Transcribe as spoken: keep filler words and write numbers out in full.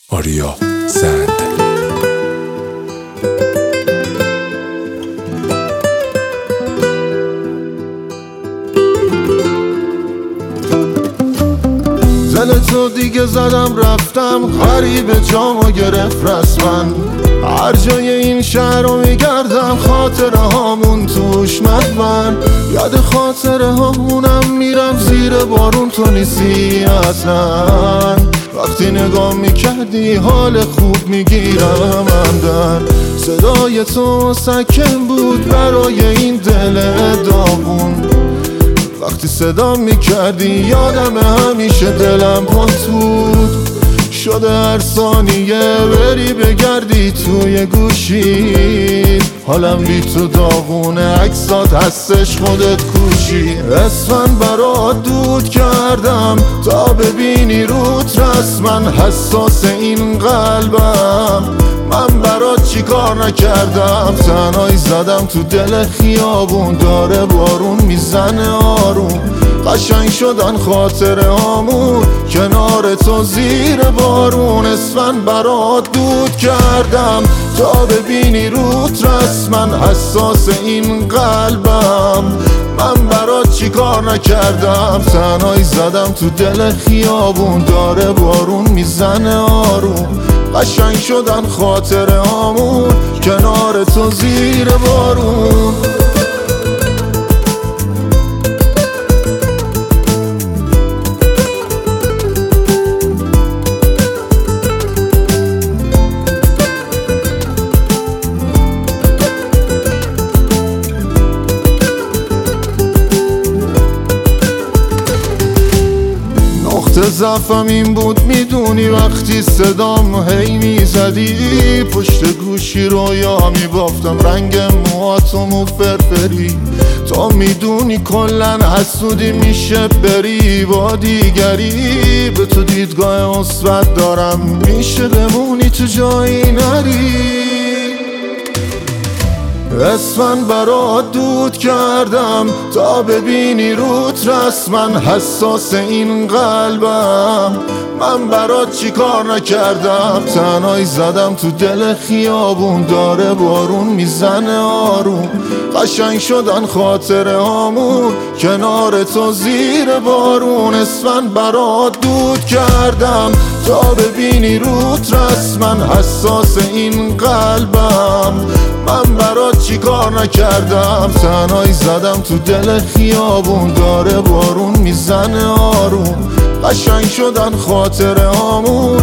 آریا زند. دل تو دیگه زدم رفتم، غریب جامو گرفت رسمن. هر جای این شهر رو میگردم، خاطره هامون توش مدمن. یاد خاطره هامونم میرم، زیر بارون تو نیستی اصلا. وقتی نگاه میکردی حال خوب میگیرم همدن. صدای تو سکن بود برای این دل داغون. وقتی صدا میکردی یادم همیشه دلم پاس بود. شده هر ثانیه بری بگردی توی گوشی. حالم بی تو داغونه، عکسات هستش خودت کوشی. اسفند برات دود کردم تا ببینی روت رسمن. حساس این قلبم، من برات چی کار نکردم. تنهایی زدم تو دل خیابون، داره بارون میزنه آروم. قشنگ شدن خاطره هامون کنار تو زیر بارون. اسفند برات دود کردم تا ببینی روت رسمن. حساس این قلبم، من برات چی کار نکردم. تنهایی زدم تو دل خیابون، داره بارون میزنه آروم. قشنگ شدن خاطره هامون کنار تو زیر بارون. ضعفم این بود میدونی، وقتی صدام هی میزدی پشت گوشی رویا میبافتم. رنگ موهاتم و فرفری، تو میدونی کلن حسودی میشه بری با دیگری. به تو دیدگاه مثبت دارم، میشه بمونی تو جایی نری. اسفند برات دود کردم تا ببینی روت رسمن. حساس این قلبم، من برات چی کار نکردم. تنهایی زدم تو دل خیابون، داره بارون میزنه آروم. قشنگ شدن خاطره هامون کنار تو زیر بارون. اسفند برات دود کردم تا ببینی روت رسمن. حساس این قلبم، من برات چی کار نکردم. تنهایی زدم تو دل خیابون، داره بارون میزنه آروم. قشنگ شدن خاطره هامون